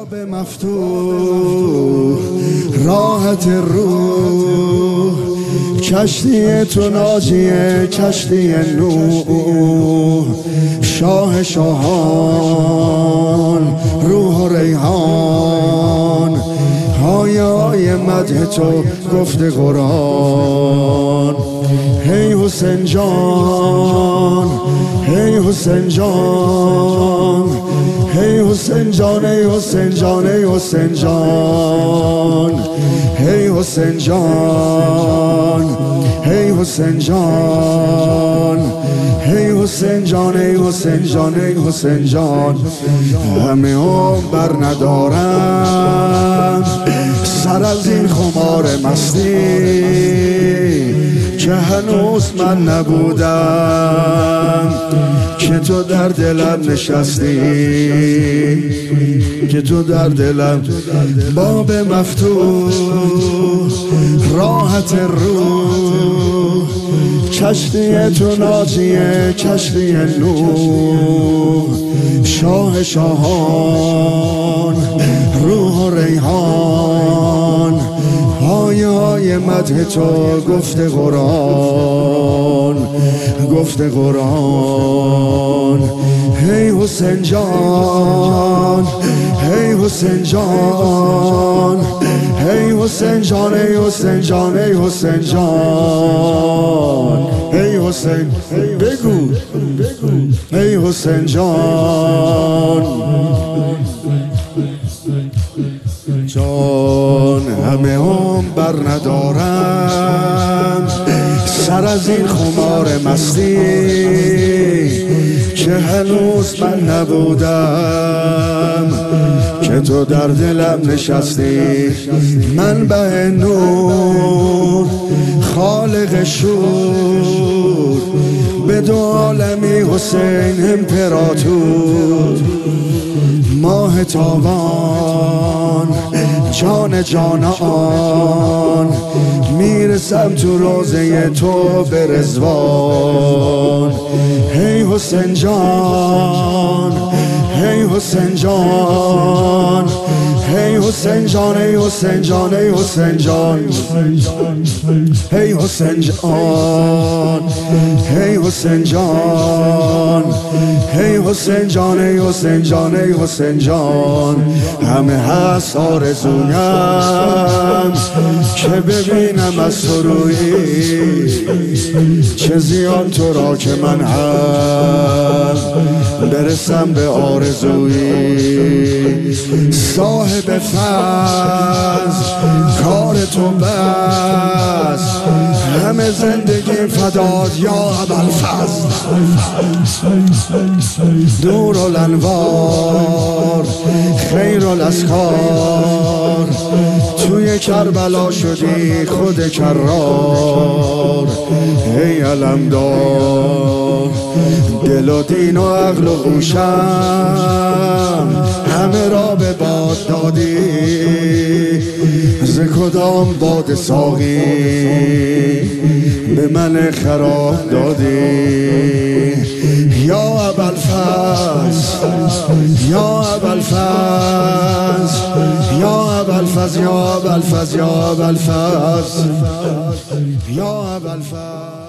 باب مفتوح راحت روح، کشتی تو ناجیه کشتی نوح، شاه شاهان روح و ریحان، های های مدح تو گفته قرآن. هی حسین جان هی حسین جان هی حسین جان ای حسین جان ای حسین جان، هی حسین جان هی حسین جان هی حسین جان ای حسین جان ای حسین جان. همه هم بر ندارم سر از این خمار مستی که هنوز من نبودم که تو در دلم نشستی، که تو در دلم. باب مفتوح راحت روح، کشتی تو ناجیه کشتی نوح، شاه شاهان روح و ریحان، های های مدح تو گفته قرآن گفته قرآن. هی حسین جان هی حسین جان هی حسین جان ای حسین جان ای حسین جان، هی حسین بگو هی حسین جان جان. همه هم بر ندارم سر از این خمار مستی که هنوز من نبودم که تو در دلم نشستی. منبع نور خالق شور، به دو عالمی حسین امپراتور، ماه تابان جان جانان، میرسم تو روزه تو به رضوان. هی حسین جان هی حسین جان هی حسین جان ای حسین جان ای حسین جان، هی حسین جان هی حسین جان هی حسین جان ای حسین جان ای حسین جان. همه هست آرزویم که ببینم از تو رویی، چه زیان تو را که من هم برسم به آرزویی. صاحب فضل کار تو بس، همه زندگی فداد یا ابوالفضل. نور الانوار خیر الاسکار، توی کربلا شدی خود کرار. ای علمدار دل و دین و عقل و هوشم همه را به باد دادی، ز کدام باد ساقی به من خراب دادی. یا ابوالفضل یا ابوالفضل یا ابوالفضل یا ابوالفضل یا ابوالفضل یا ابوالفضل.